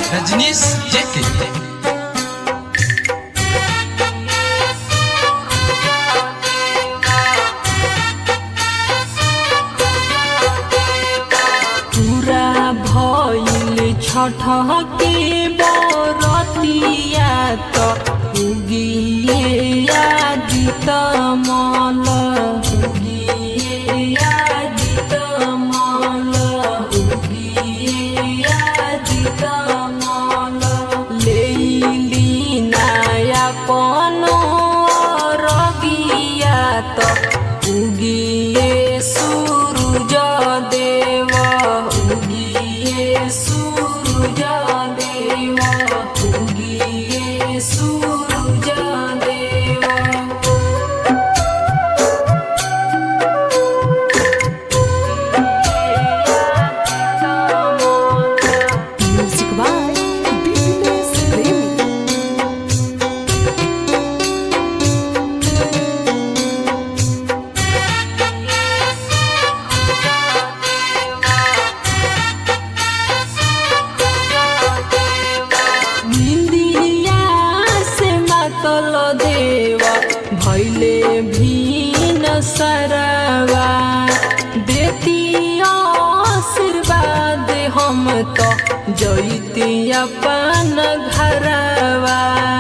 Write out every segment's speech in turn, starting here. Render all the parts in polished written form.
रजनीश जेके। पूरा भइल छठ के बरतिया तो उगिए आदित मल उगिए आदित मल उगिए आदित मल लेली नाया कोनो रगिया तो उगिए सूरज देव उगिए सूरज देव उगिए सूरज देव। Music by Business Premi. निंदिया से मतल देवा भैले भीन सरवा देती आशीर्वाद हम तो जैती अपन घरवा।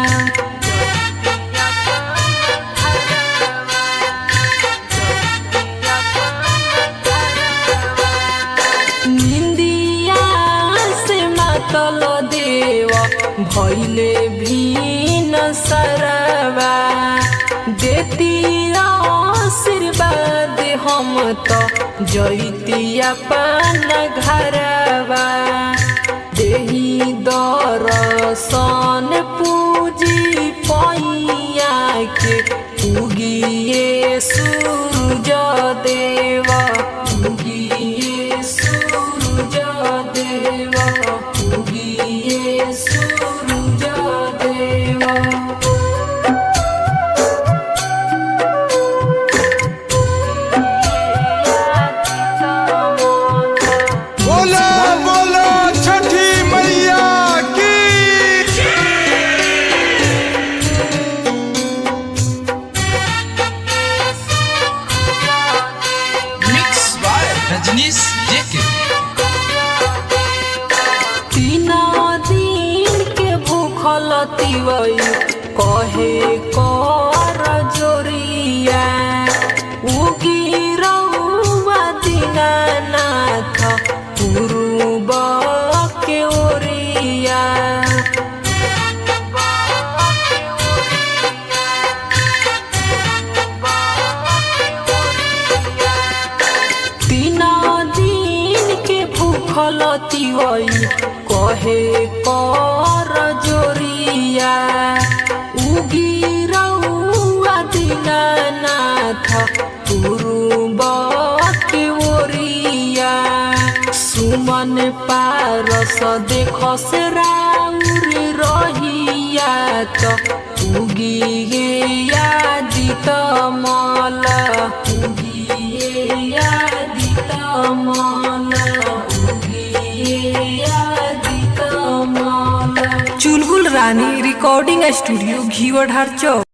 निंदिया से मतल देवा भैले भीन सरवा देती आशीर्वाद हम तो जैती अपन घरवा। देही दर्शन पूजी पैया के उगिए सूरज देवा उगिए सूरज देवा उगिए सूरज देवा। बोलो बोलो छठी मैया की। मिक्स बाय रजनीश जेके। तीन दिन के भूखल तिवई कहे कर जोरिया उगी रउआ दीनानाथ पूर्व के ओरिया। तीन दिन के भूखल तिवई कहे कर जोरिया उगी रउआ दीनानाथ पूर्व के ओरिया। सुमन पारस देखस राउर रहिया तो उगिए आदित मल उगिए आदित मल उगिए आदित मल। चुलबुल रानी रिकॉर्डिंग स्टूडियो घीवढ़ चौक।